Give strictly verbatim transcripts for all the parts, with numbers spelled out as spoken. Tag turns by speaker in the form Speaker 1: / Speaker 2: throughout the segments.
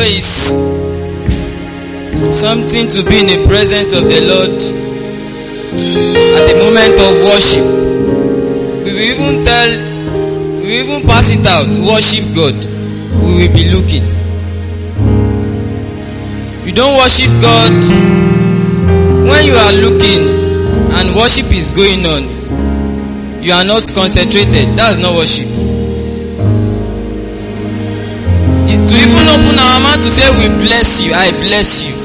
Speaker 1: is something to be in the presence of the Lord at the moment of worship. We will even tell, we will even pass it out, worship God. We will be looking. You don't worship God when you are looking and worship is going on. You are not concentrated. That's not worship. To even open our mouth to say we bless you, I bless you.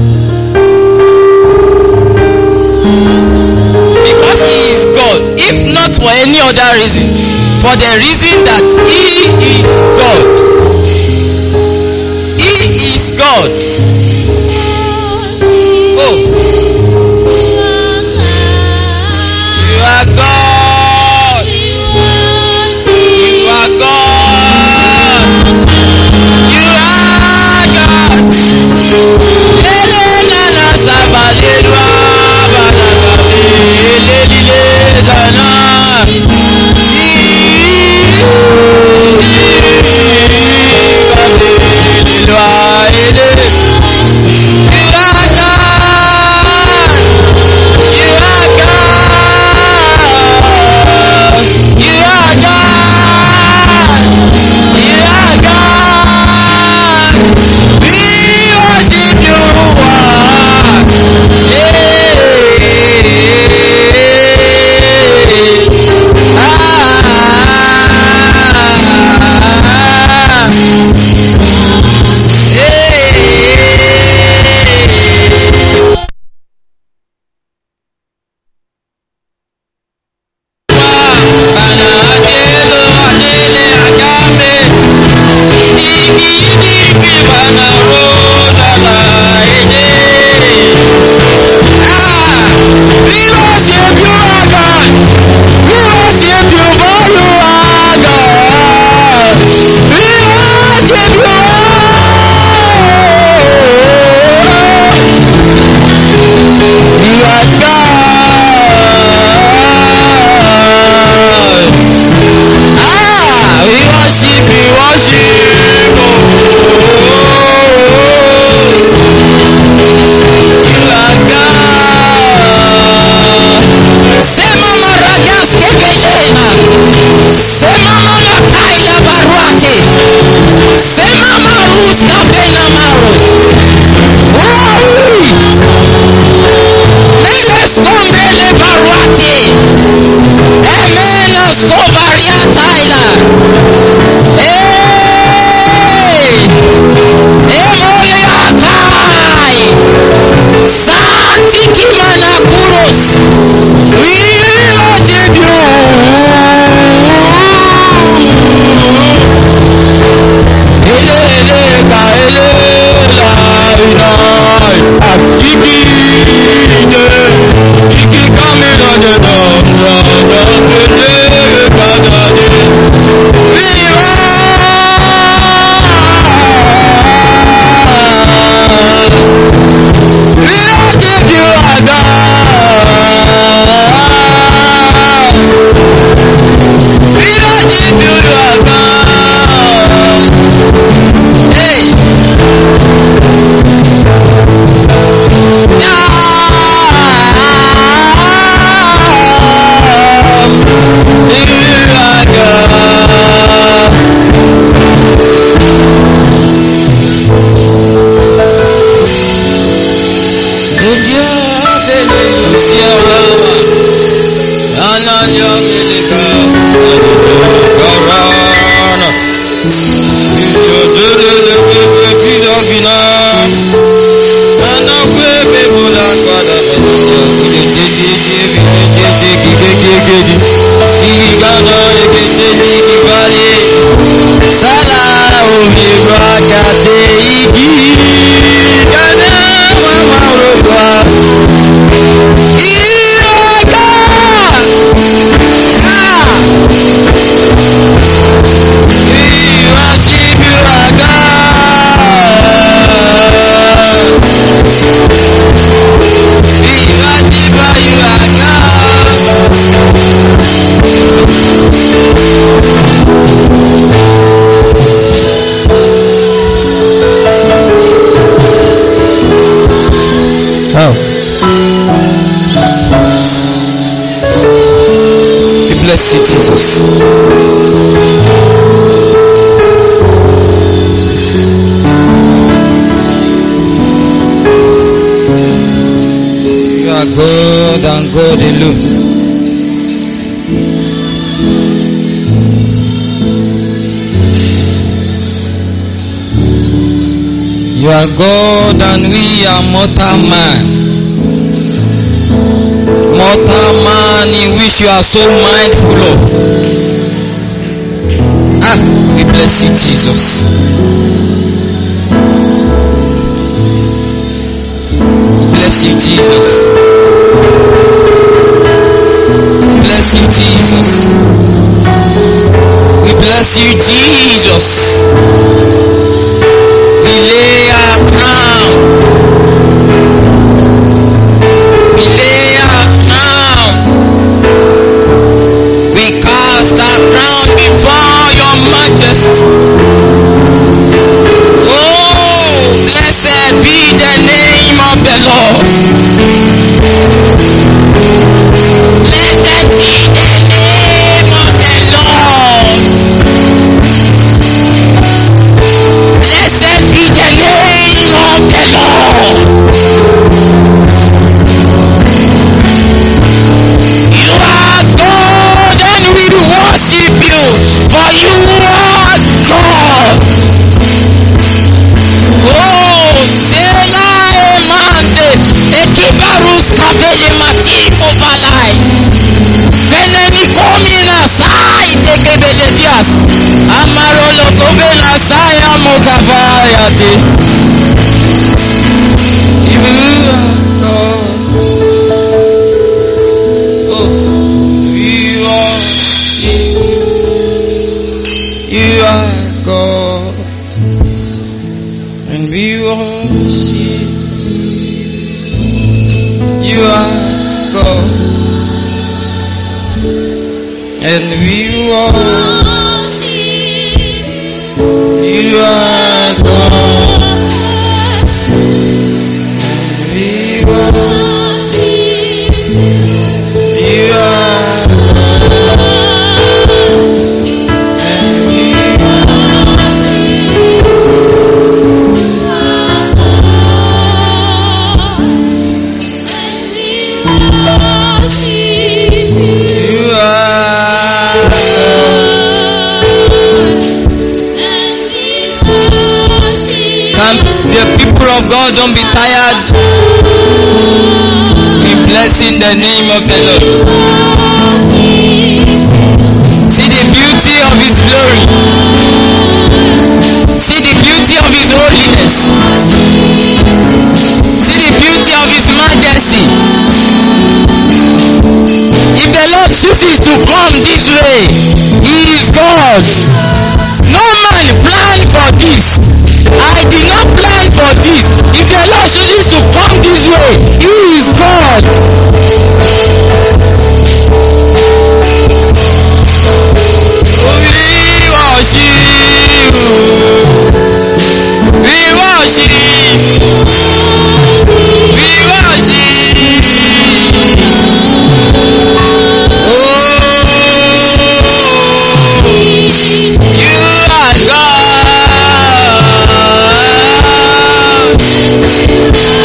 Speaker 1: Because He is God. If not for any other reason, for the reason that He is God. He is God. Oh. You are God. You are God. You are God. Elena sabalelwa balagabe elelile zana.
Speaker 2: Thank you.
Speaker 1: You are God and God alone. You are God and we are mortal man. Mortal man in which you are so mindful of. Ah, we bless you, Jesus. Bless you, Jesus. Bless you, Jesus. We bless you, Jesus. We lay our crown. We lay our crown. We cast our crown before your majesty. Oh, blessed be the name of the Lord. Blessed be the name of the Lord. Blessed be the name of the Lord. You are God and we worship you, for you are God. Oh, Sela Emante, Ekibarus Kabele Matiko Balai. Veneni Komina Sai Tekebelesias. Amarolo Kobela Saya Mokavayate. You are God. Oh, you are You are God. And we worship. You are God. And we worship. You are God. And we worship. You are God. And we You are Can the people of God don't be tired in blessing the name of the Lord? See the beauty of His glory. See the beauty of His holiness. See the beauty of His majesty. If the Lord chooses to come this way, He is God. No man planned for this. I did not plan for this. If the Lord chooses to come this way, He is God. We worship. We worship. Oh, you are God.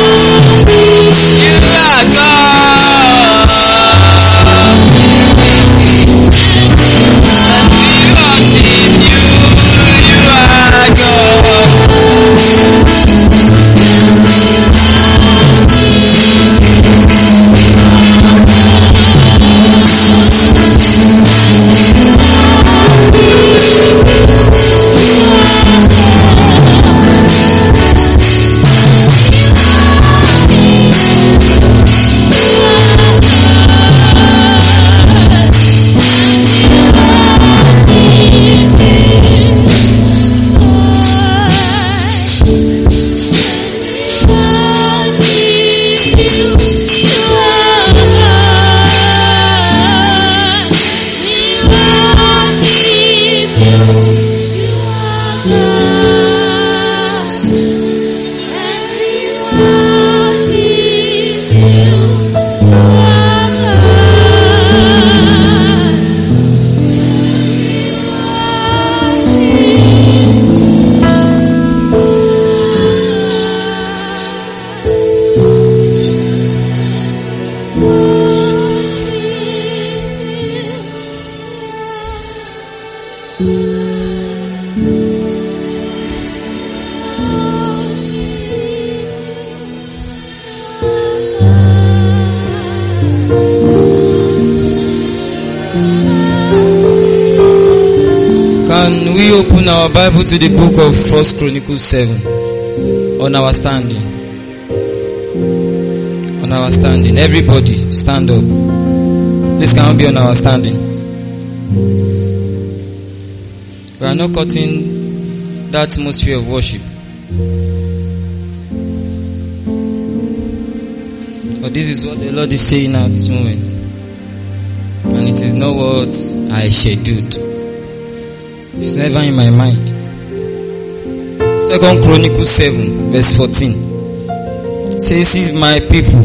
Speaker 1: our Bible to the book of First Chronicles seven. On our standing. On our standing. Everybody stand up. This cannot be on our standing. We are not cutting the atmosphere of worship. But this is what the Lord is saying now at this moment. And it is not what I scheduled. It's never in my mind. Second Chronicles seven verse fourteen says, "This is my people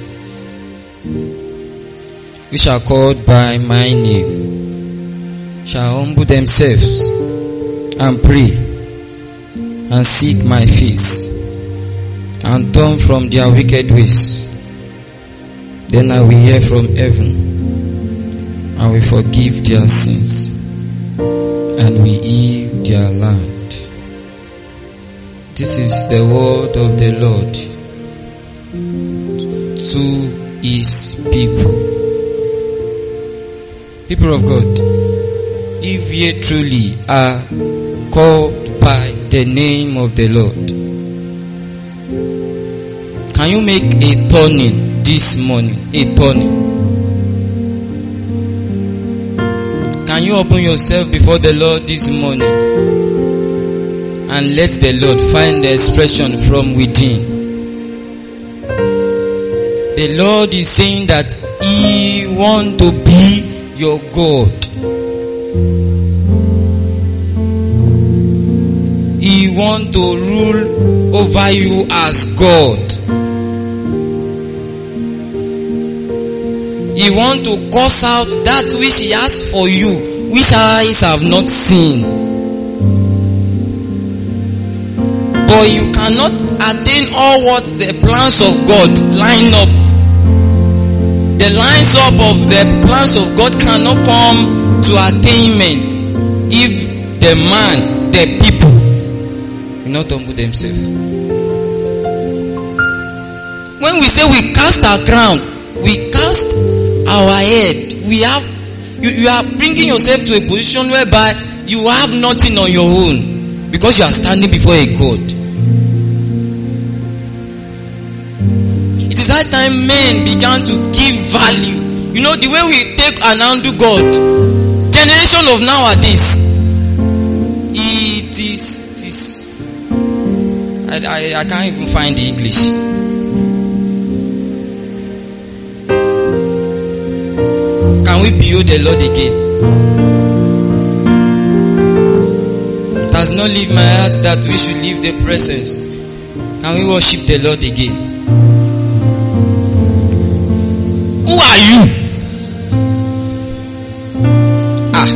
Speaker 1: which are called by my name shall humble themselves and pray and seek my face and turn from their wicked ways. Then I will hear from heaven and will forgive their sins and will heal their land." This is the word of the Lord to his people. People of God, if ye truly are called by the name of the Lord, can you make a turning this morning? A turning. Can you open yourself before the Lord this morning and let the Lord find the expression from within? The Lord is saying that He wants to be your God. He wants to rule over you as God. He wants to cause out that which He has for you, which eyes have not seen. But you cannot attain all what the plans of God line up. The lines up of the plans of God cannot come to attainment if the man, the people, will not humble themselves. When we say we cast our crown, we cast our head. We have, you, you are bringing yourself to a position whereby you have nothing on your own because you are standing before a God. It is that time men began to give value. You know, the way we take and handle God, generation of nowadays, it is, it is, I, I, I can't even find the English. Can we behold the Lord again? It has not leave my heart that we should leave the presence. Can we worship the Lord again? Who are you? Ah.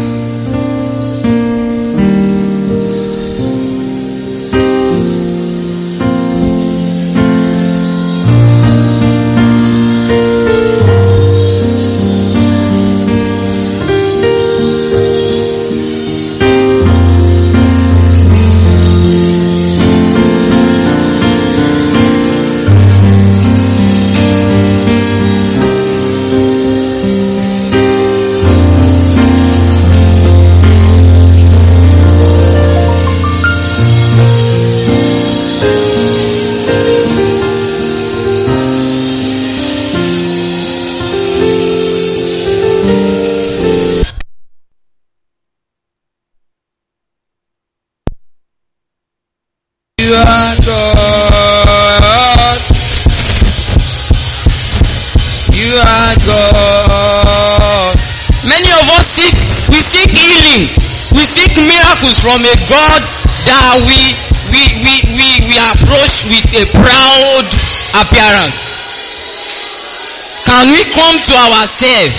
Speaker 2: From a God that we we we we we approach with a proud appearance. Can we come to ourselves?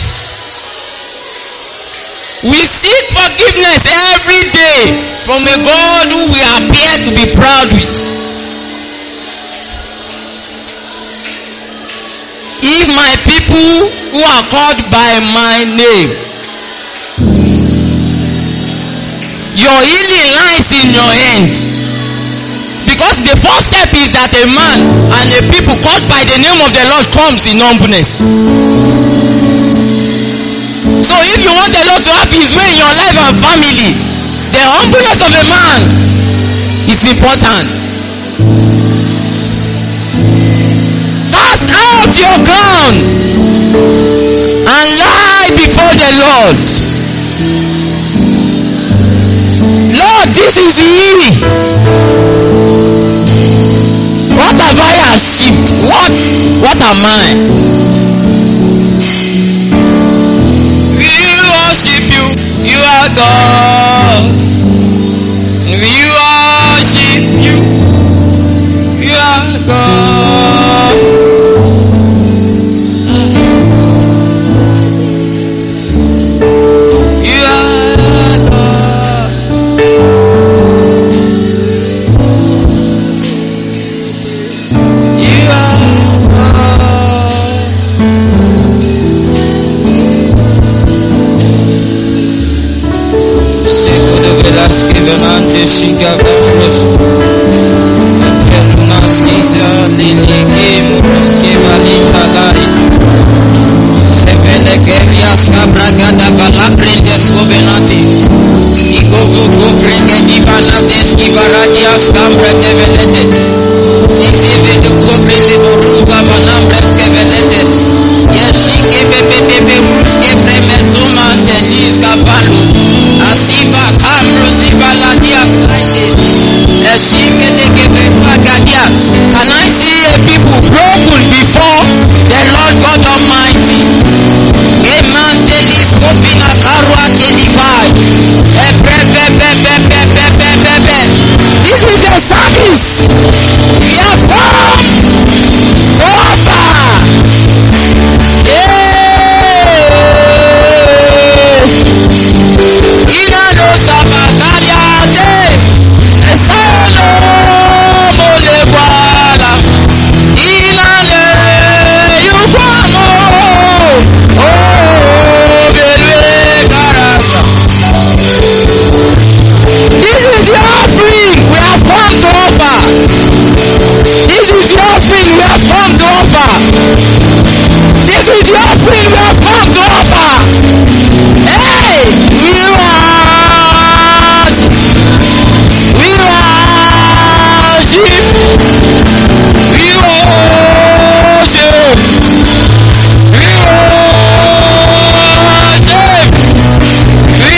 Speaker 2: We seek forgiveness every day from a God who we appear to be proud with. If my people who are called by my name, your healing lies in your hand. Because the first step is that a man and a people called by the name of the Lord comes in humbleness. So if you want the Lord to have His way in your life and family, The humbleness of a man is important. Cast out your crown and lie before the Lord. Lord, this is he. What have I achieved? What? What am I?
Speaker 1: We worship you. You are God. We worship you. You are God. You are God. You are God. Segundo velas que venante chica vamos. Enfermas quizá lili que muros que valita lai. Se vele que rias cabra gada bala prendes covenante. Y gogo gobre que di banates que varadias cambre de velete. Si se vede cobre le boruga banambre que velete. Yeshi que bebe bebe rus que premeto mantenis cavallo. Así va cambro si valadias saite. Yeshi vele que bebe gadia. Can I see a people broken before the Lord God Almighty? A man telis copina carua telify.
Speaker 2: This is a service. We have come to offer. Ina no sabagaliate. Estano moleguala. Ina le yukwamo. Oh, bebe garasa. This is the offering we have come to offer. This is the offering we have come to offer. This is the offering we have come to offer. Hey, we worship. We worship. We worship. We worship. We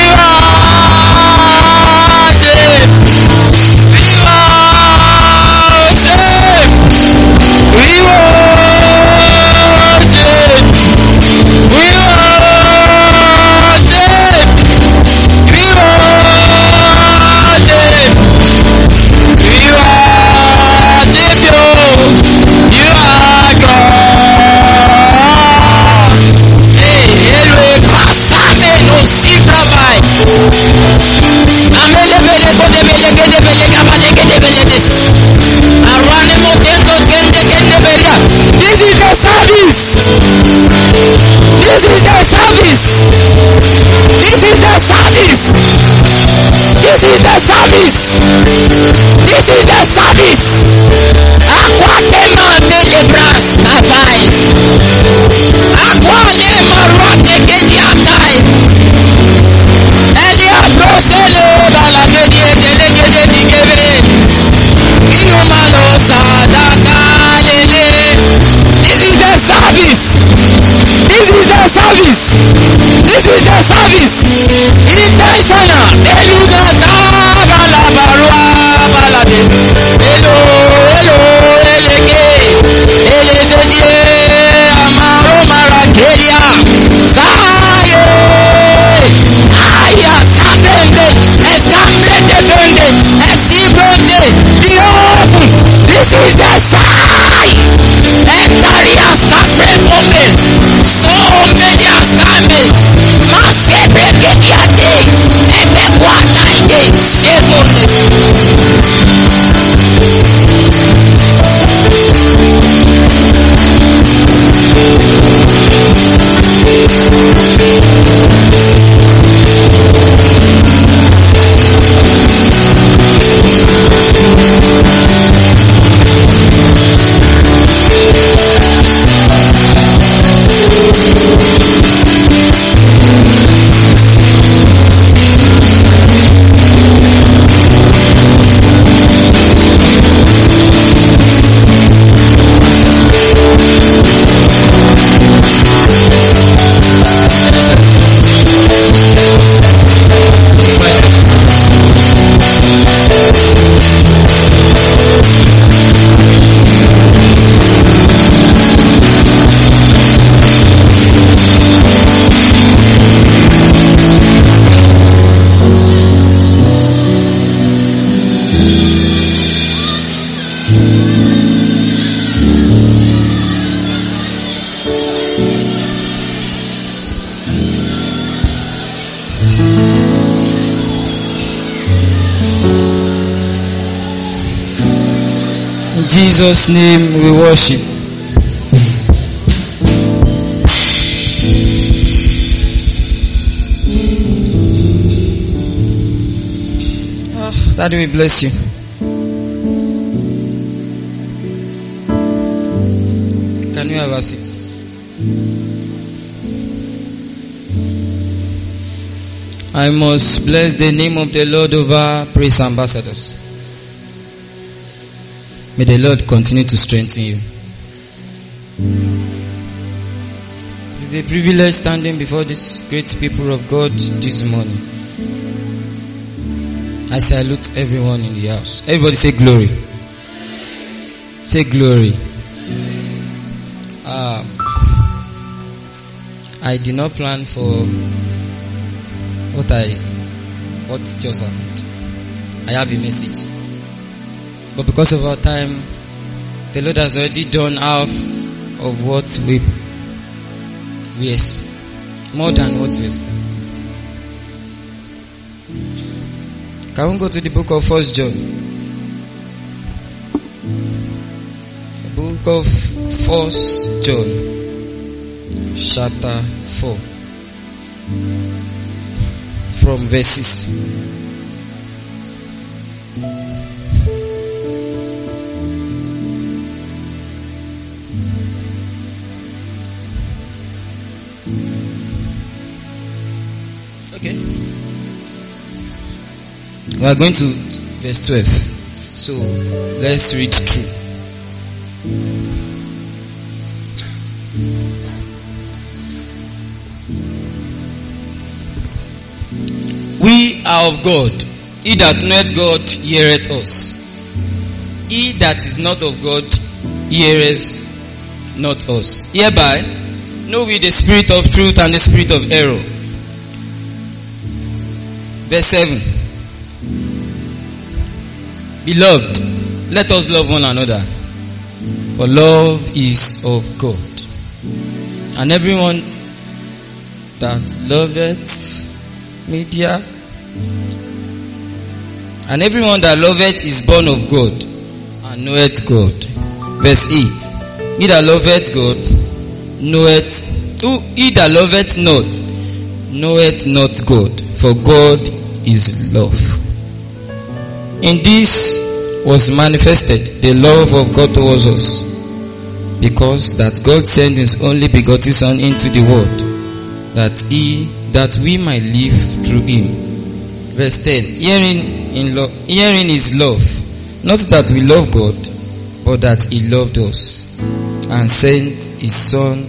Speaker 2: This is the service. This is the service. This is the service. This is the service. This is the service. Aquatema telebras kabai. Aqualema rote kediatai. Elia brosele balagedi edelegede digebe. Inumalo sadaka lele. This is the service. This is the service. This is the service. Intentional. Elugata balabarua.
Speaker 1: In Jesus' name we worship. Oh, Daddy, we bless you. Can you have a seat? I must bless the name of the Lord over praise ambassadors. May the Lord continue to strengthen you. It is a privilege standing before these great people of God this morning. I salute everyone in the house. Everybody say glory. Say glory. Um, I did not plan for what I, what just happened. I have a message. But because of our time, the Lord has already done half of what we, we expect. More than what we expect. Can we go to the book of First John? The book of First John, chapter four, from verses. Okay. We are going to verse twelve. So let's read through. We are of God. He that knoweth God heareth us. He that is not of God heareth not us. Hereby know we the spirit of truth and the spirit of error. Verse seven. Beloved, let us love one another, for love is of God. And everyone that loveth media, and everyone that loveth is born of God, and knoweth God. Verse eight. He that loveth God, knoweth, who he that loveth not, knoweth not God, for God is love. In this was manifested the love of God towards us, because that God sent his only begotten Son into the world, that he that we might live through him. Verse ten. Herein in lo- herein is love, not that we love God, but that he loved us and sent his Son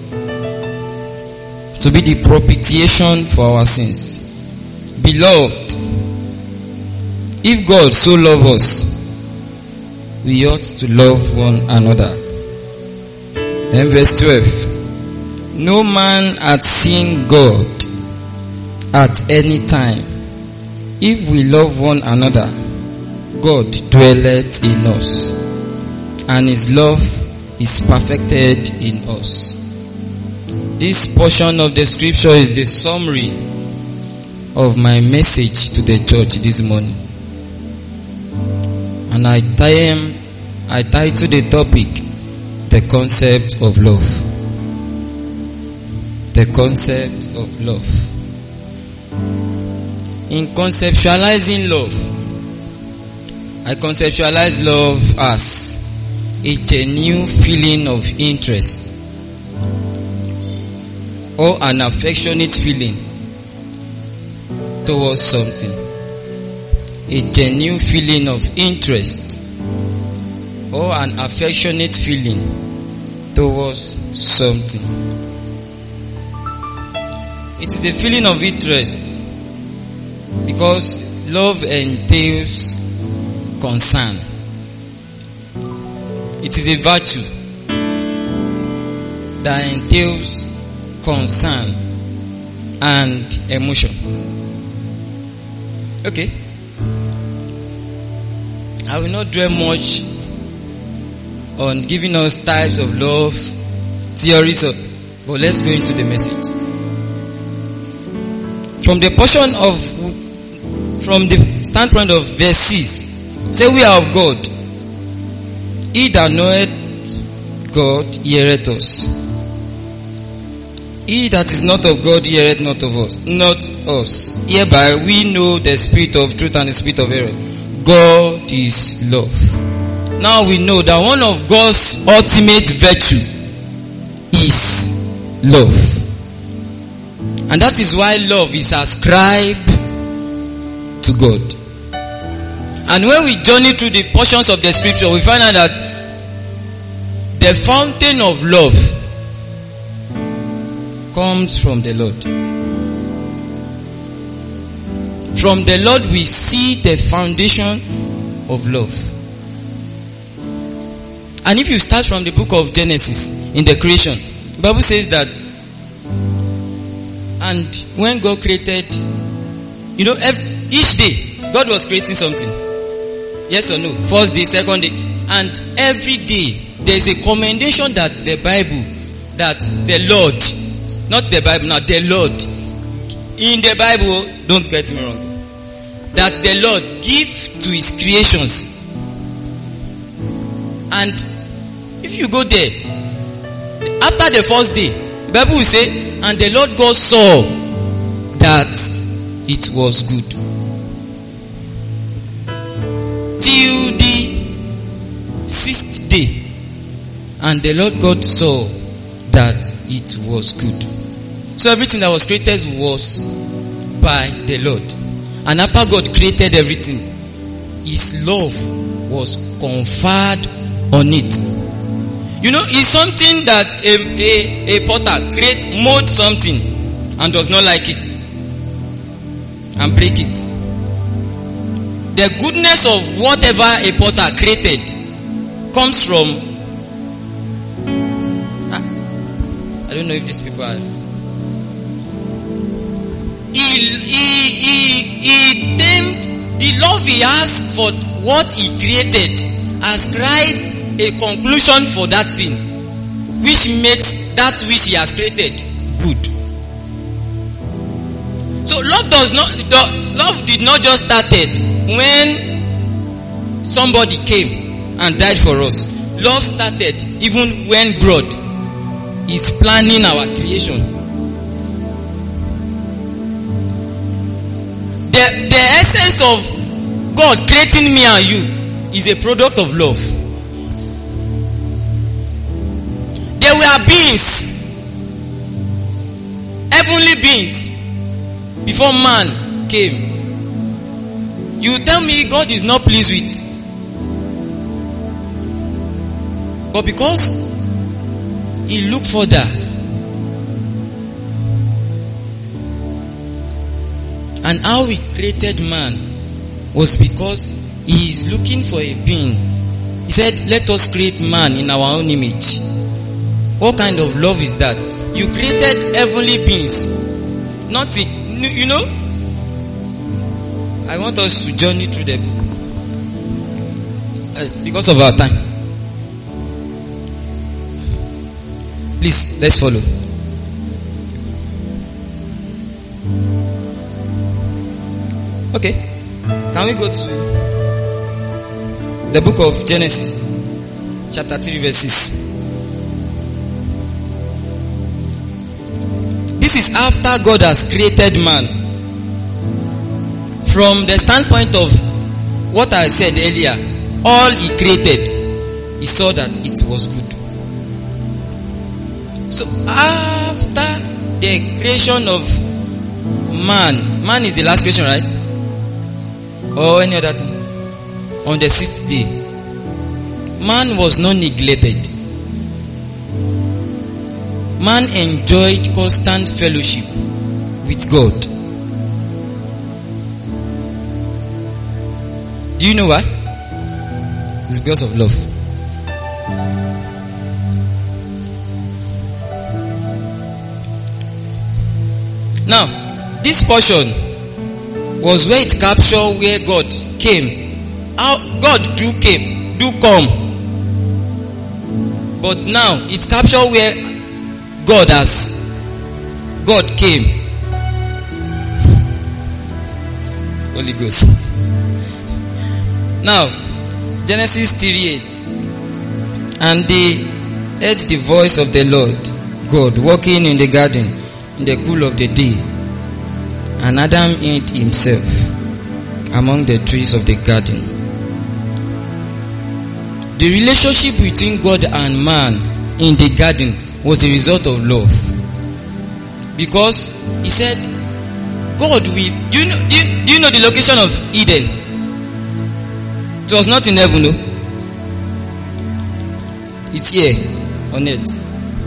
Speaker 1: to be the propitiation for our sins. Beloved, if God so loved us, we ought to love one another. Then verse twelve. No man hath seen God at any time. If we love one another, God dwelleth in us, and his love is perfected in us. This portion of the scripture is the summary of my message to the church this morning. And I time, I title the topic, the concept of love. The concept of love. In conceptualizing love, I conceptualize love as a genuine feeling of interest or an affectionate feeling towards something. A genuine feeling of interest or an affectionate feeling towards something. It is a feeling of interest because love entails concern. It is a virtue that entails concern and emotion. Okay. I will not dwell much on giving us types of love, theories of, but let's go into the message. From the portion of, from the standpoint of verse six, say we are of God. He that knoweth God heareth us. He that is not of God heareth not of us, not us. Hereby we know the spirit of truth and the spirit of error. God is love. Now we know that one of God's ultimate virtue is love. And that is why love is ascribed to God. And when we journey through the portions of the scripture, we find out that the fountain of love comes from the Lord. From the Lord we see the foundation of love. And if you start from the book of Genesis, in the creation, the Bible says that, and when God created, you know, each day, God was creating something. Yes or no? First day, second day. And every day, there is a commendation that the Bible, that the Lord, not the Bible, now the Lord, in the Bible, don't get me wrong, that the Lord gives to his creations. And if you go there, after the first day, the Bible will say, and the Lord God saw that it was good. Till the sixth day, and the Lord God saw that it was good. So everything that was created was by the Lord. And after God created everything, his love was conferred on it. You know, it's something that a, a, a potter create, mold something and does not like it and break it. The goodness of whatever a potter created comes from, I don't know if these people are, he, he, he, he named the love he has for what he created, ascribed a conclusion for that thing, which makes that which he has created good. So love does not, love did not just started when somebody came and died for us. Love started even when God is planning our creation. The, the essence of God creating me and you is a product of love. There were beings, heavenly beings, before man came. You tell me God is not pleased with. But because he looked further, and how he created man was because he is looking for a being. He said, let us create man in our own image. What kind of love is that? You created heavenly beings. Nothing, you know. I want us to journey through the book uh, because of our time. Please, let's follow. Okay, can we go to the book of Genesis, chapter three, verse six? This is after God has created man. From the standpoint of what I said earlier, all he created, he saw that it was good. So after the creation of man, man is the last creation, right? Or any other thing? On the sixth day, man was not neglected. Man enjoyed constant fellowship with God. Do you know why? It's because of love. Now, this portion was where it captured where God came. How God do came, do come. But now it captured where God has, God came. Holy Ghost. Now, Genesis three eight. And they heard the voice of the Lord God walking in the garden in the cool of the day. And Adam hid himself among the trees of the garden. The relationship between God and man in the garden was a result of love. Because he said, God will, do you know, do you, do you know the location of Eden? It was not in heaven, no? It's here on earth.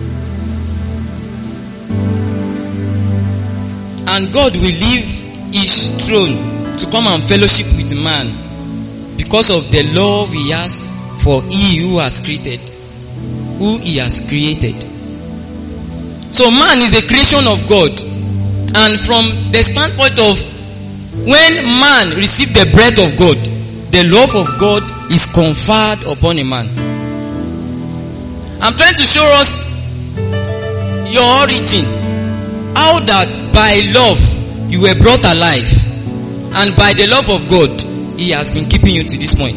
Speaker 1: And God will leave his throne to come and fellowship with man because of the love he has for he who has created, who he has created. So man is a creation of God. And from the standpoint of when man received the breath of God, the love of God is conferred upon a man. I'm trying to show us your origin. How that by love you were brought alive. And by the love of God, he has been keeping you to this point.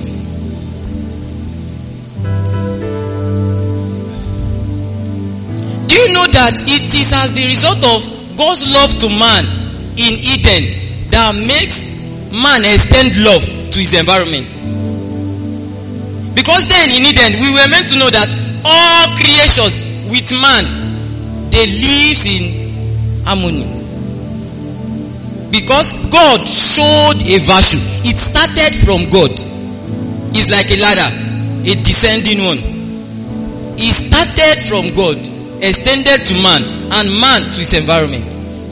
Speaker 1: Do you know that it is as the result of God's love to man in Eden that makes man extend love to his environment? Because then in Eden we were meant to know that all creatures with man, they live in harmony. Because God showed a virtue. It started from God. It's like a ladder, a descending one. It started from God, extended to man, and man to his environment.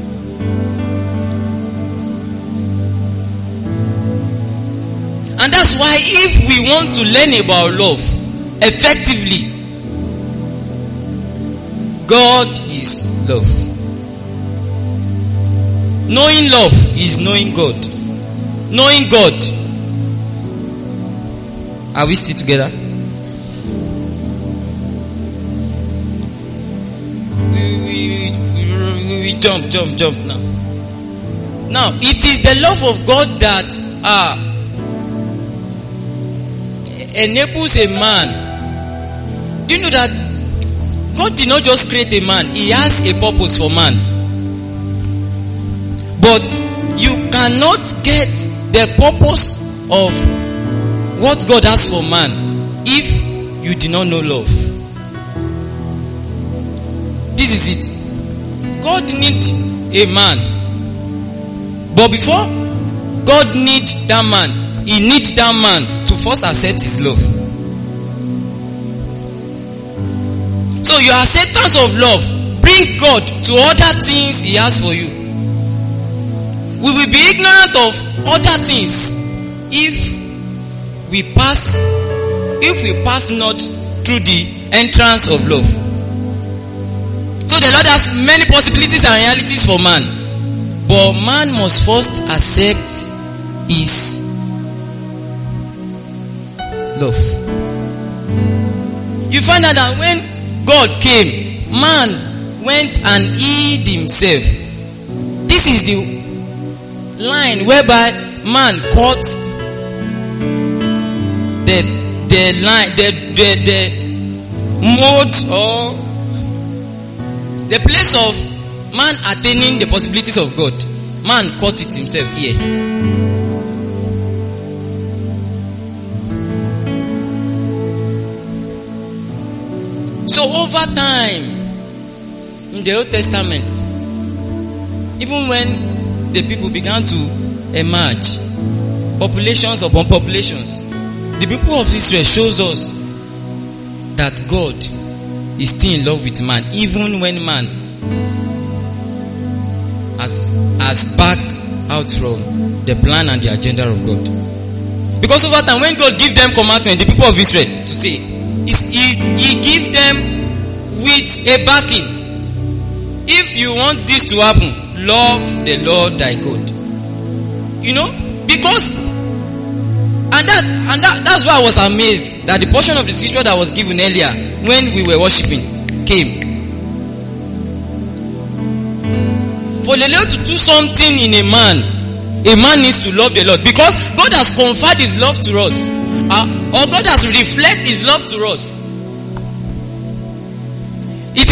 Speaker 1: And that's why if we want to learn about love effectively, God is love. Knowing love is knowing God. Knowing God. Are we still together? We, we, we, we, we jump, jump, jump now. Now, it is the love of God that uh, enables a man. Do you know that God did not just create a man, he has a purpose for man. But you cannot get the purpose of what God has for man if you do not know love. This is it. God needs a man. But before God needs that man, he needs that man to first accept his love. So your acceptance of love brings God to other things he has for you. We will be ignorant of other things if we pass if we pass not through the entrance of love. So the Lord has many possibilities and realities for man, but man must first accept his love. You find out that when God came, man went and hid himself. This is the line whereby man caught the the line the the, the mode or the place of man attaining the possibilities of God. Man caught it himself here. So over time in the Old Testament, even when the people began to emerge, populations upon populations, the people of Israel shows us that God is still in love with man, even when man has, has backed out from the plan and the agenda of God. Because over time, when God gave them commandment, the people of Israel, to say, he, he gave them with a backing. If you want this to happen, love the Lord thy God. You know, because and that and that that's why I was amazed that the portion of the scripture that was given earlier when we were worshiping came. For the Lord to do something in a man, a man needs to love the Lord, because God has conferred his love to us, uh, or God has reflected his love to us.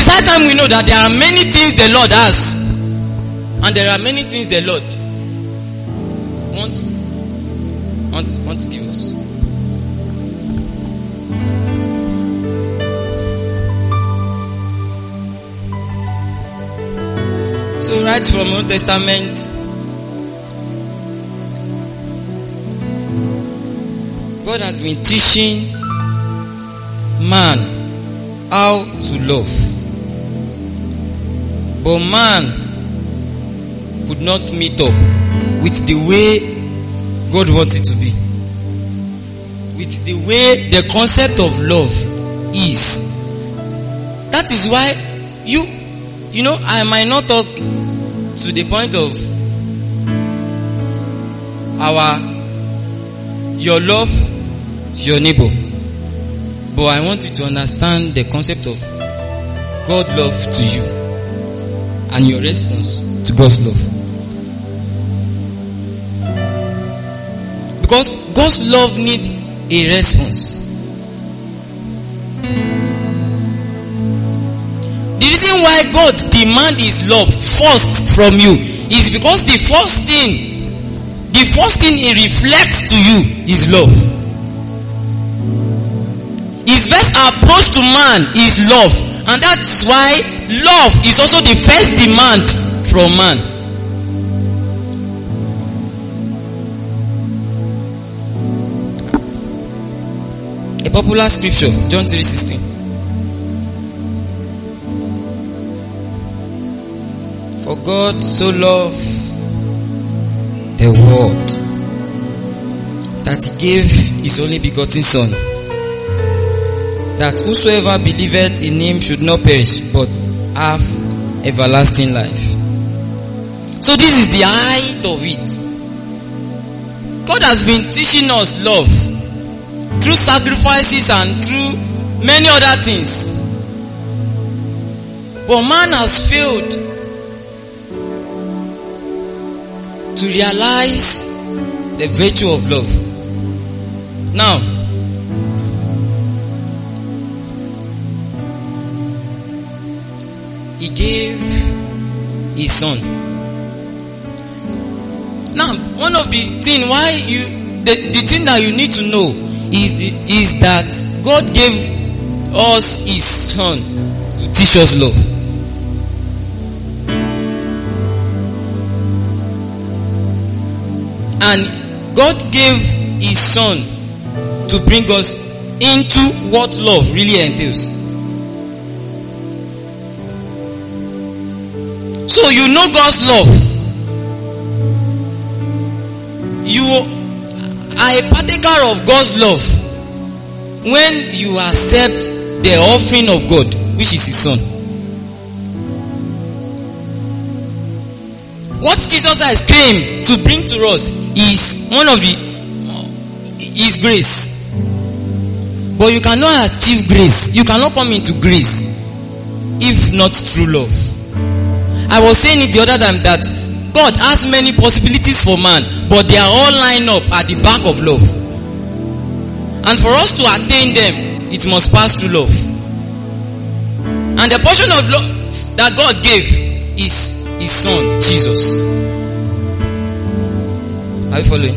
Speaker 1: high time we know that there are many things the Lord has, and there are many things the Lord want to want, want to give us. So right from Old Testament, God has been teaching man how to love. But man could not meet up with the way God wanted to be. With the way the concept of love is. That is why you, you know, I might not talk to the point of our, your love to your neighbor. But I want you to understand the concept of God love to you and your response to God's love. Because God's love needs a response. The reason why God demands His love first from you is because the first thing, the first thing He reflects to you is love. His first approach to man is love, and that's why love is also the first demand from man. A popular scripture, John three sixteen. For God so loved the world that He gave His only begotten Son, that whosoever believeth in Him should not perish, but have everlasting life. So this is the height of it. God has been teaching us love through sacrifices and through many other things. But man has failed to realize the virtue of love. Now, He gave His Son. Now, one of the thing why you the, the thing that you need to know is the is that God gave us His Son to teach us love. And God gave His Son to bring us into what love really entails. So you know God's love. You are a partaker of God's love when you accept the offering of God, which is His Son. What Jesus has came to bring to us is one of the is grace. But you cannot achieve grace. You cannot come into grace if not through love. I was saying it the other time that God has many possibilities for man, but they are all lined up at the back of love. And for us to attain them, it must pass through love. And the portion of love that God gave is His Son, Jesus. Are you following?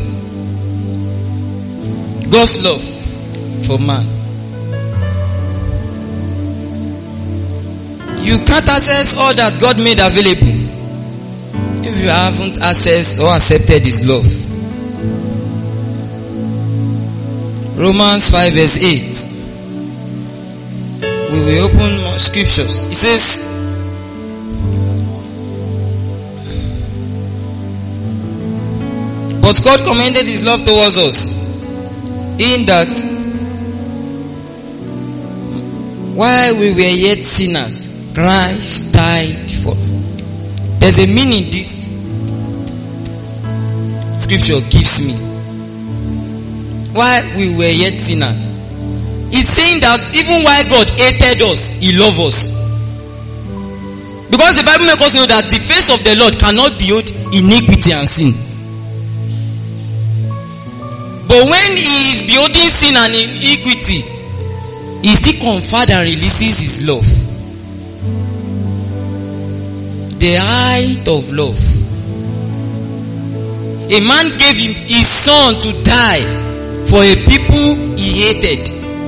Speaker 1: God's love for man. You can't access all that God made available if you haven't accessed or accepted His love. Romans five verse eight. We will open more scriptures. It says, but God commended His love towards us, in that while we were yet sinners, Christ died for. There's a meaning this scripture gives me. While we were yet sinners, it's saying that even while God hated us, He loved us. Because the Bible makes us know that the face of the Lord cannot behold iniquity and sin. But when He is beholding sin and iniquity, He still conferred and releases His love. the height of love. A man gave him his son to die for a people he hated.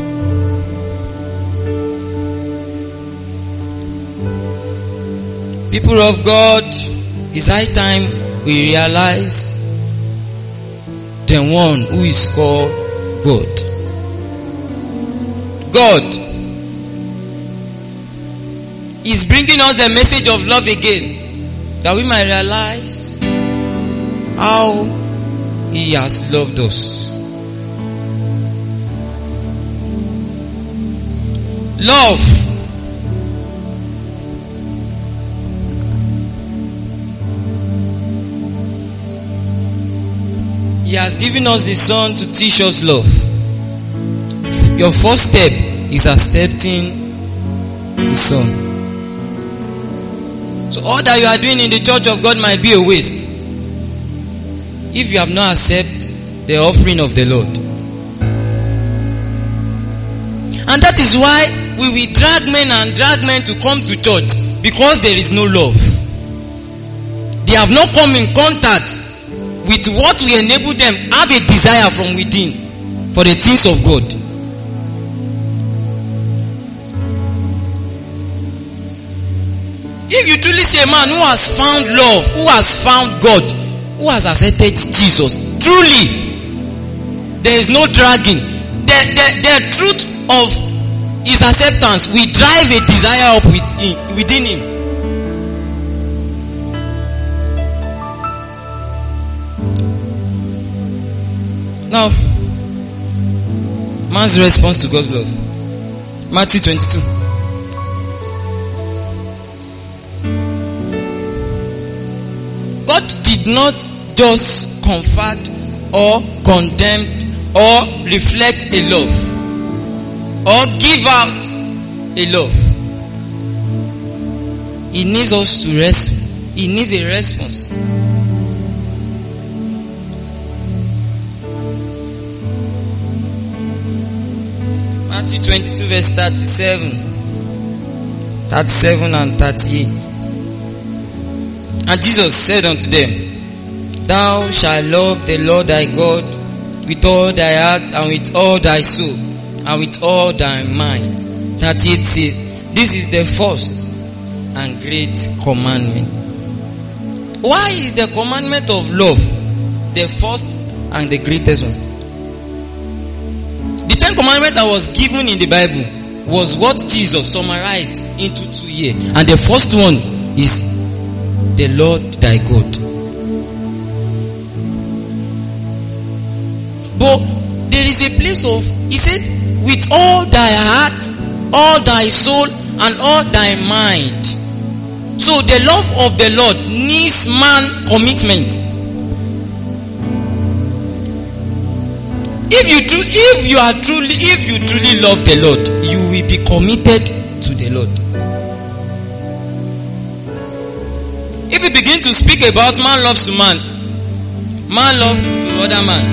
Speaker 1: People of God, it's high time we realize the one who is called God. God is bringing us the message of love again, that we might realize how He has loved us. Love. He has given us the Son to teach us love. Your first step is accepting the Son. So all that you are doing in the church of God might be a waste if you have not accepted the offering of the Lord. And that is why we will drag men and drag men to come to church, because there is no love. They have not come in contact with what will enable them have a desire from within for the things of God. If you truly see a man who has found love, who has found God, who has accepted Jesus, truly, there is no dragging. The, the, the truth of his acceptance will drive a desire up within, within him. Now, man's response to God's love. Matthew twenty-two. God did not just comfort or condemn or reflect a love or give out a love. He needs us to rest. He needs a response. Matthew twenty-two verse thirty-seven, thirty-seven and thirty-eight. And Jesus said unto them, Thou shalt love the Lord thy God with all thy heart and with all thy soul and with all thy mind. thirty-eight says, This is the first and great commandment. Why is the commandment of love the first and the greatest one? The Ten Commandments that was given in the Bible was what Jesus summarized into two years. And the first one is the Lord thy God. But there is a place of, he said, with all thy heart, all thy soul, and all thy mind. So the love of the Lord needs man commitment. If you do, if you are truly, if you truly love the Lord, you will be committed to the Lord. If we begin to speak about man loves to man, man love to other man,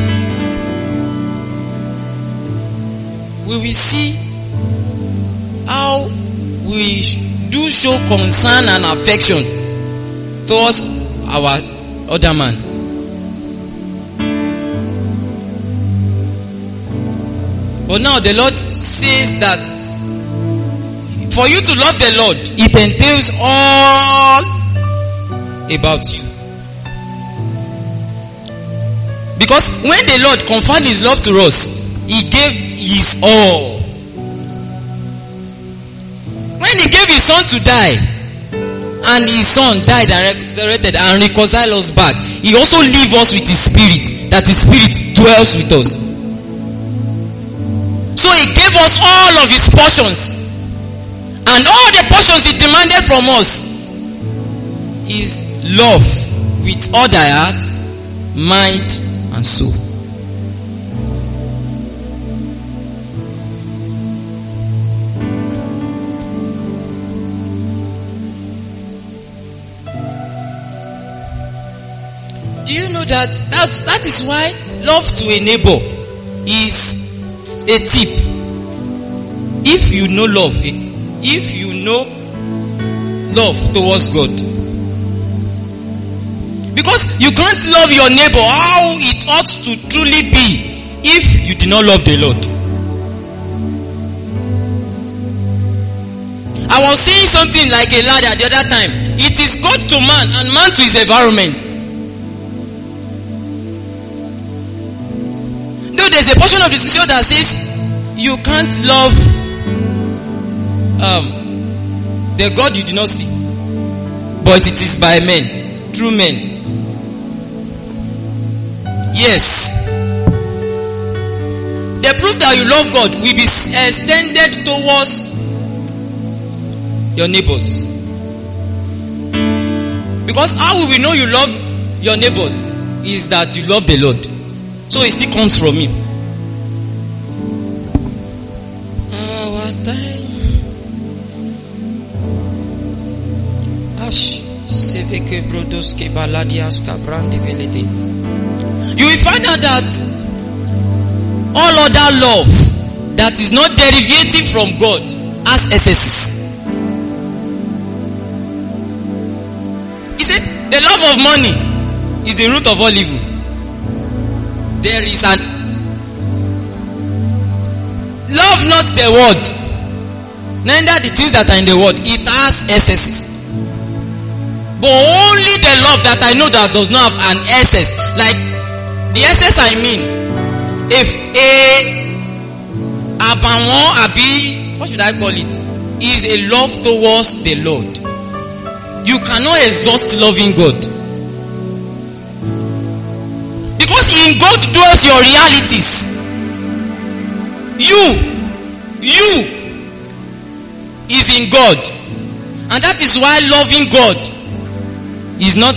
Speaker 1: we will see how we do show concern and affection towards our other man. But now the Lord says that for you to love the Lord, it entails all about you. Because when the Lord conferred his love to us, he gave his all. When he gave his son to die, and his son died and resurrected and reconciled us back, he also leaves us with his spirit, that his spirit dwells with us. So he gave us all of his portions, and all the portions he demanded from us is love with all thy heart, mind, and soul. Do you know that that, that is why love to a neighbor is a tip? If you know love, if you know love towards God, Because you can't love your neighbor how it ought to truly be if you do not love the Lord. I was saying something like a ladder the other time. It is God to man and man to his environment. No, there's a portion of the scripture that says you can't love um, the God you do not see. But it is by men, through men. Yes. The proof that you love God will be extended towards your neighbors. Because how will we know you love your neighbors? Is that you love the Lord. So it still comes from him. Our time. You will find out that all other love that is not derivative from God has excesses. He said the love of money is the root of all evil. There is an love not the world, neither the things that are in the world. It has excesses. But only the love that I know that does not have an excess. Like the excess I mean, if a abawon abi, what should I call it, is a love towards the Lord, you cannot exhaust loving God. Because in God dwells your realities. You, you is in God. And that is why loving God is not,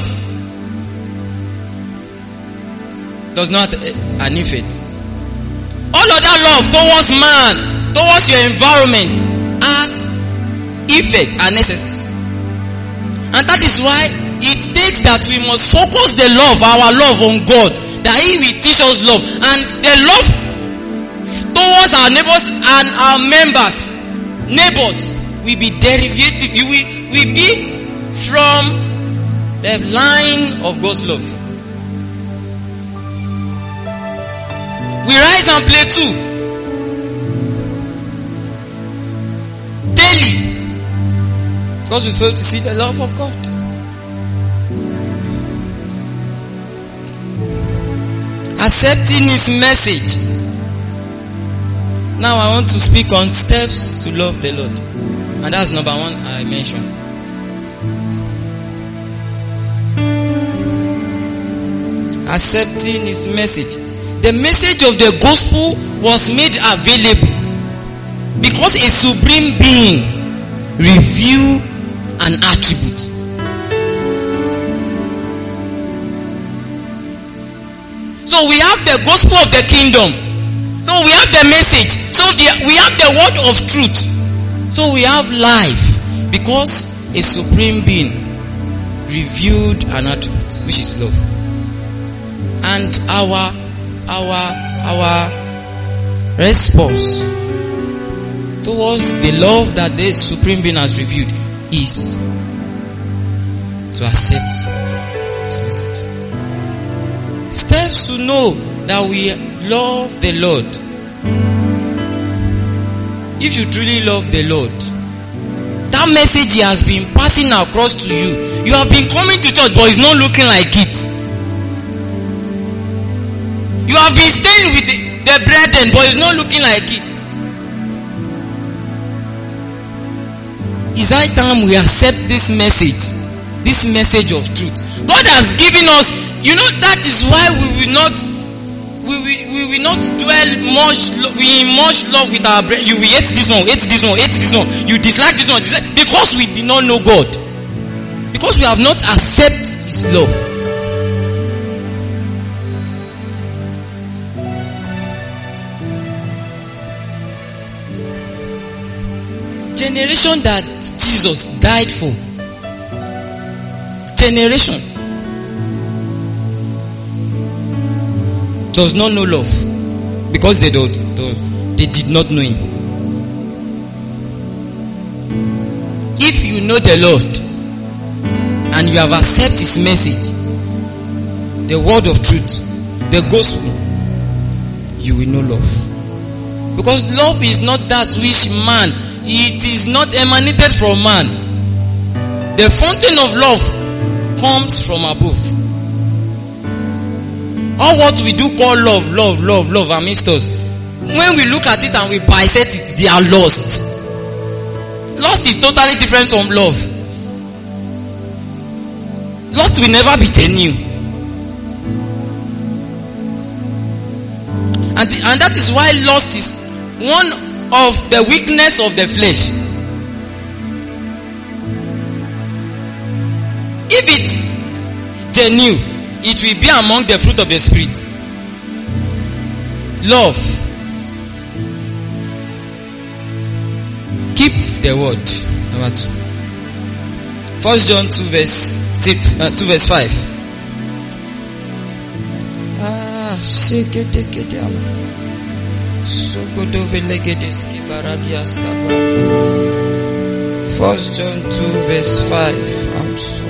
Speaker 1: does not uh, an effect. All other love towards man, towards your environment has effect and necessity. And that is why it takes that we must focus the love, our love on God, that he will teach us love. And the love towards our neighbors and our members, neighbors, will be derivative, you will, will be from the line of God's love. We rise and play too. Daily. Because we fail to see the love of God. Accepting his message. Now I want to speak on steps to love the Lord. And that's number one I mentioned. Accepting his message. The message of the gospel was made available because a supreme being revealed an attribute. So we have the gospel of the kingdom. So we have the message. So the, we have the word of truth. So we have life because a supreme being revealed an attribute, which is love. And our our our response towards the love that the supreme being has revealed is to accept his message. Steps to know that we love the Lord. If you truly love the Lord, that message he has been passing across to you. You have been coming to church, but it's not looking like it. You have been staying with the, the brethren, but it's not looking like it. It's high time we accept this message, this message of truth. God has given us, you know, that is why we will not, we will, we will not dwell much, we in much love with our brethren. You will hate this one, hate this one, hate this one. You dislike this one, dislike, because we did not know God. Because we have not accepted his love. Generation that Jesus died for. Generation does not know love because they don't, they did not know him. If you know the Lord and you have accepted his message, the word of truth, the gospel, you will know love. Because love is not that which man, it is not emanated from man. The fountain of love comes from above. All what we do call love, love, love, love amidst us, when we look at it and we bisect it, they are lost. Lost is totally different from love. Lost will never be genuine. And, the, and that is why lust is one of the weakness of the flesh. If it genuine, it will be among the fruit of the spirit. Love. Keep the word. Number two. First John two verse uh, two verse five. Ah, shake it, take it down. So good over legates. First John two verse five. I'm sorry.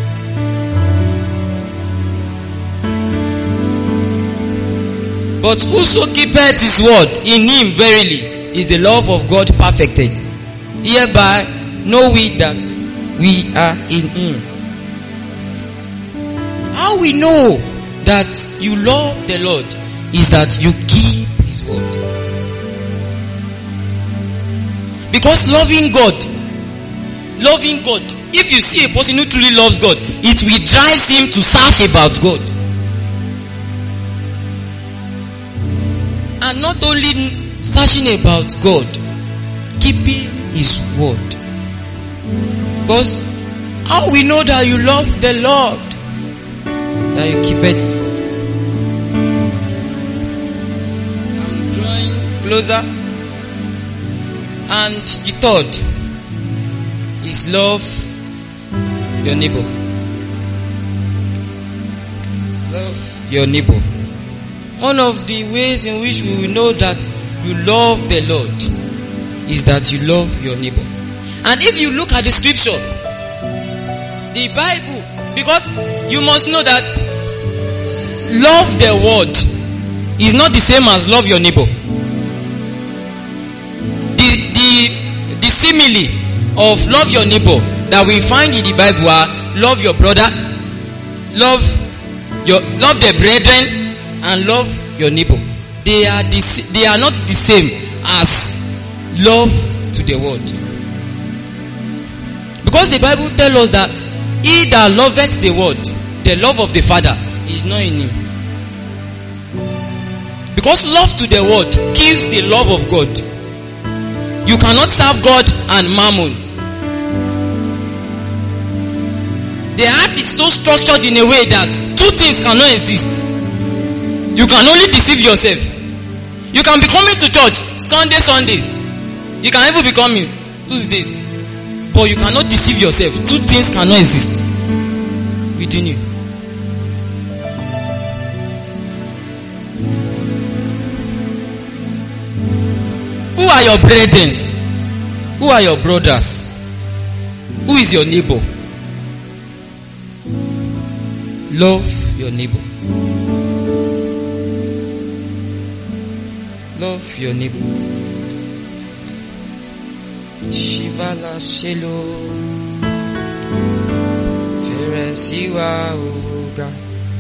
Speaker 1: But whoso keepeth his word, in him verily is the love of God perfected. Hereby know we that we are in him. How we know that you love the Lord is that you keep his word. Because loving God, loving God, if you see a person who truly loves God, it will drive him to search about God. And not only searching about God, keeping his word. Because how we know that you love the Lord? That you keep it. I'm drawing closer. And the third is love your neighbor. Love your neighbor. One of the ways in which we will know that you love the Lord is that you love your neighbor. And if you look at the scripture, the Bible, because you must know that love the word is not the same as love your neighbor. The, the, the simile of love your neighbor that we find in the Bible are love your brother, love your, love the brethren, and love your neighbor. They are the, they are not the same as love to the world. Because the Bible tells us that he that loveth the world, the love of the Father is not in him. Because love to the world gives the love of God. You cannot serve God and mammon. The heart is so structured in a way that two things cannot exist. You can only deceive yourself. You can be coming to church Sunday, Sundays. You can even be coming Tuesdays. But you cannot deceive yourself. Two things cannot exist within you. Who are your brethren? Who are your brothers? Who is your neighbor? Love your neighbor. Love your neighbor. Shivala Shelo Feresiwa Uga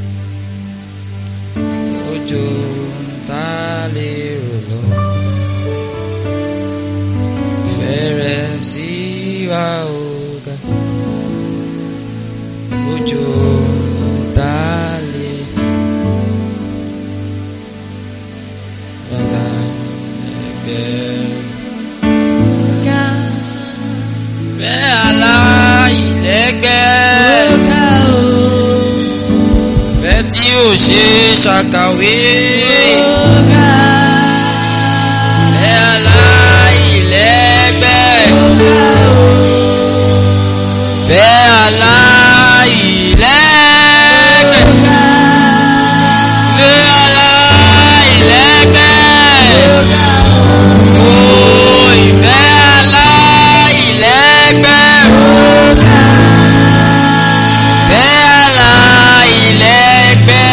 Speaker 1: Ojo Tale Rolo Feresiwa Uga Ojo Tale Wala Ebe Fẹ́ tí ó ṣe ṣàkàwé. Fẹ́ aláìlẹ́gbẹ́. Fẹ́ aláìlẹ́gbẹ́. Fẹ́ aláìlẹ́gbẹ́. Oh, ìfẹ́ aláìlẹ́gbẹ́. Fẹ́ aláìlẹ́gbẹ́.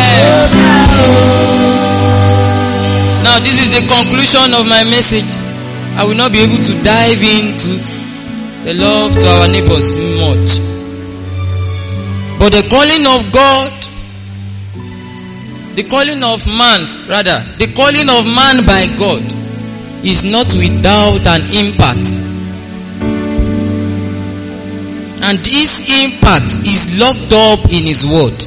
Speaker 1: conclusion of my message, I will not be able to dive into the love to our neighbors much. But the calling of God, the calling of man, rather, the calling of man by God is not without an impact. And this impact is locked up in His word.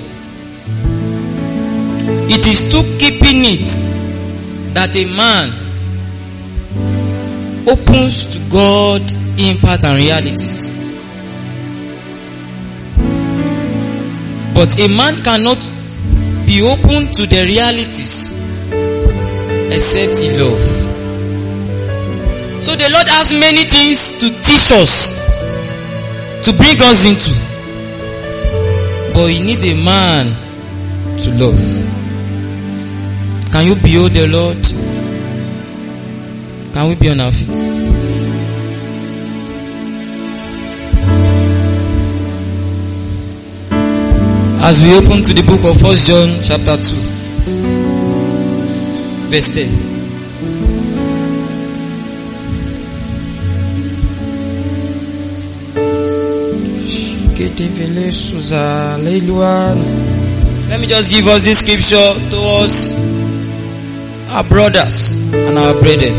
Speaker 1: It is through keeping it that a man opens to God impact and realities. But a man cannot be open to the realities except he love. So the Lord has many things to teach us, to bring us into. But He needs a man to love. Can you behold the Lord? Can we be on our feet? As we open to the book of First John chapter two, verse ten. Let me just give us this scripture towards our brothers and our brethren.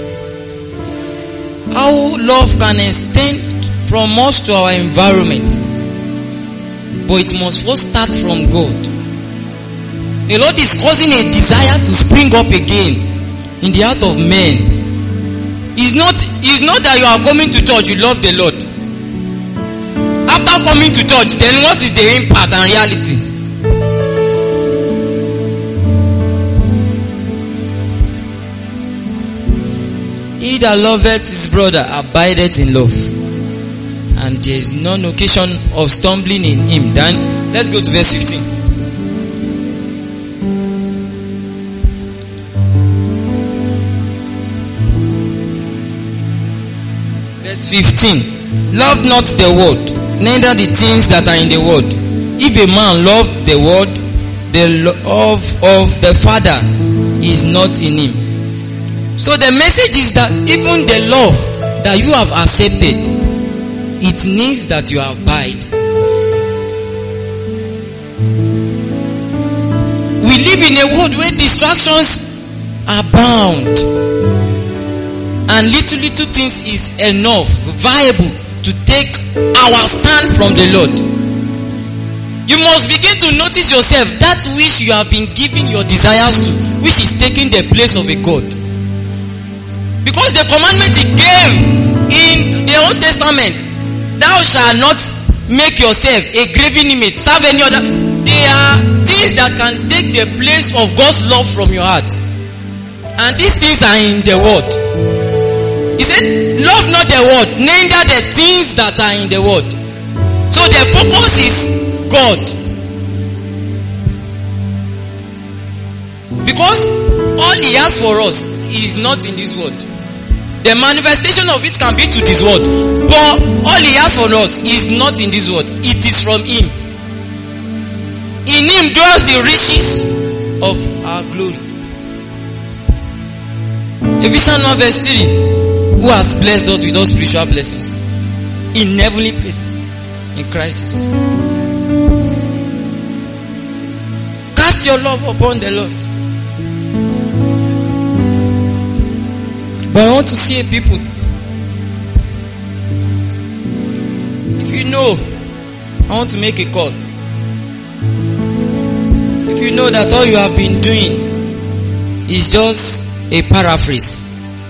Speaker 1: How love can extend from us to our environment, but it must first start from God. The Lord is causing a desire to spring up again in the heart of men. It's not, it's not that you are coming to church, you love the Lord. After coming to church, then what is the impact and reality? He that loveth his brother abideth in love, and there is none occasion of stumbling in him. Then let's go to verse fifteen. Verse fifteen. Love not the world, neither the things that are in the world. If a man love the world, the love of the Father is not in him. So the message is that even the love that you have accepted, it needs that you abide. We live in a world where distractions abound, and little little things is enough, viable to take our stand from the Lord. You must begin to notice yourself, that which you have been giving your desires to, which is taking the place of a God. Because the commandment He gave in the Old Testament, thou shalt not make yourself a graven image, serve any other. They are things that can take the place of God's love from your heart. And these things are in the Word. He said, love not the world, neither the things that are in the world. So the focus is God. Because all He has for us is not in this world. The manifestation of it can be to this world, but all He has for us is not in this world. It is from Him. In Him dwells the riches of our glory. Ephesians one verse three. Who has blessed us with all spiritual blessings in heavenly places in Christ Jesus. Cast your love upon the Lord. But I want to see a people. If you know, I want to make a call. If you know that all you have been doing is just a paraphrase,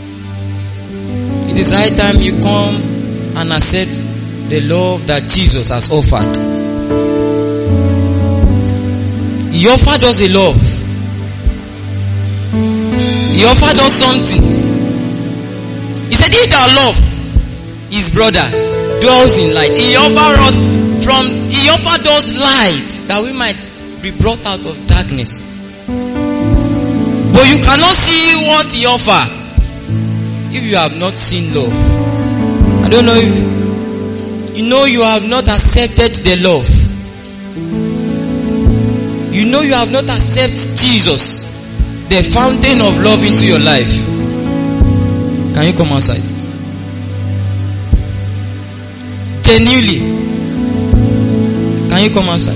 Speaker 1: it is high time you come and accept the love that Jesus has offered. He offered us a love. He offered us something. He said, he that love his brother dwells in light. He offered us from He offered us light that we might be brought out of darkness. But you cannot see what He offered if you have not seen love. I don't know if you know you have not accepted the love. You know you have not accepted Jesus, the fountain of love, into your life. Can you come outside? Genuinely. Can you come outside?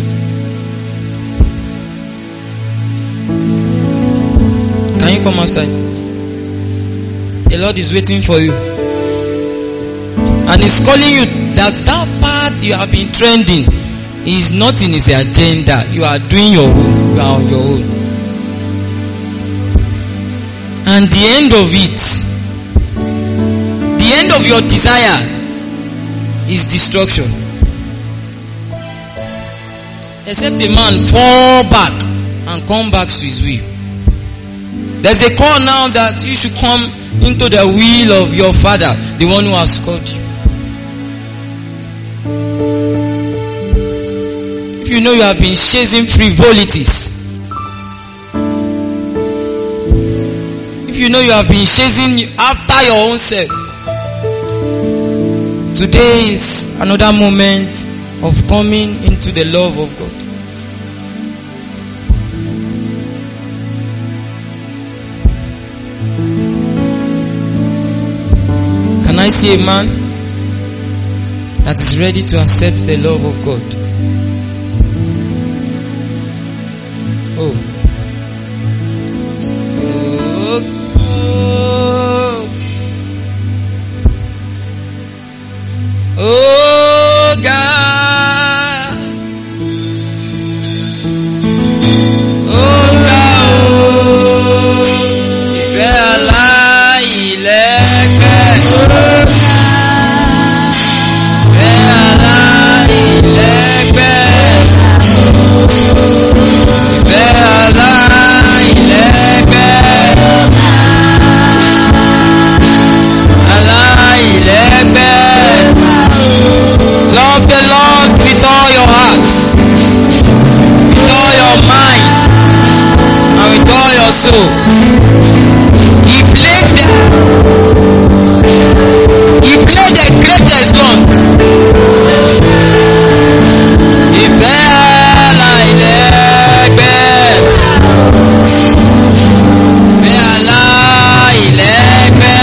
Speaker 1: Can you come outside? The Lord is waiting for you. And He's calling you. That that part you have been trending is not in His agenda. You are doing your own. You are on your own. And the end of it, the end of your desire is destruction. Except a man fall back and come back to his will. There's a call now that you should come into the will of your Father, the one who has called you. If you know you have been chasing frivolities, if you know you have been chasing after your own self, today is another moment of coming into the love of God. Can I see a man that is ready to accept the love of God? Oh. Oh. Oh. Oh God. Oh God. Ìfẹ́ aláìlẹ́gbẹ́. Ìfẹ́ aláìlẹ́gbẹ́. Ìfẹ́ aláìlẹ́gbẹ́. Aláìlẹ́gbẹ́. Love the Lord with all your heart, with all your mind, and with all your soul. He played the, he played the greatest one. Ìfẹ́ aláìlẹ́gbẹ́. Ìfẹ́ aláìlẹ́gbẹ́.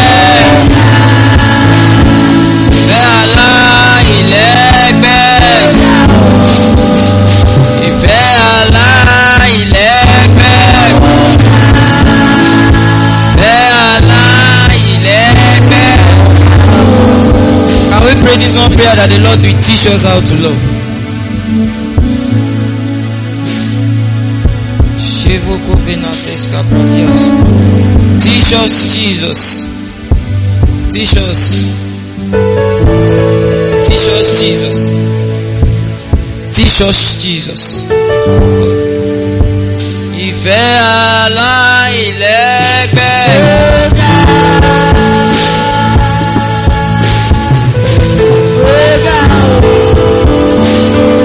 Speaker 1: Ìfẹ́ aláìlẹ́gbẹ́. Ìfẹ́ aláìlẹ́gbẹ́. Can we pray this one prayer that the Lord will teach us how to love? Teach us, Jesus. Teach us. Teach us, Jesus. Teach us, Jesus. Ìfẹ́ aláìlẹ́gbẹ́.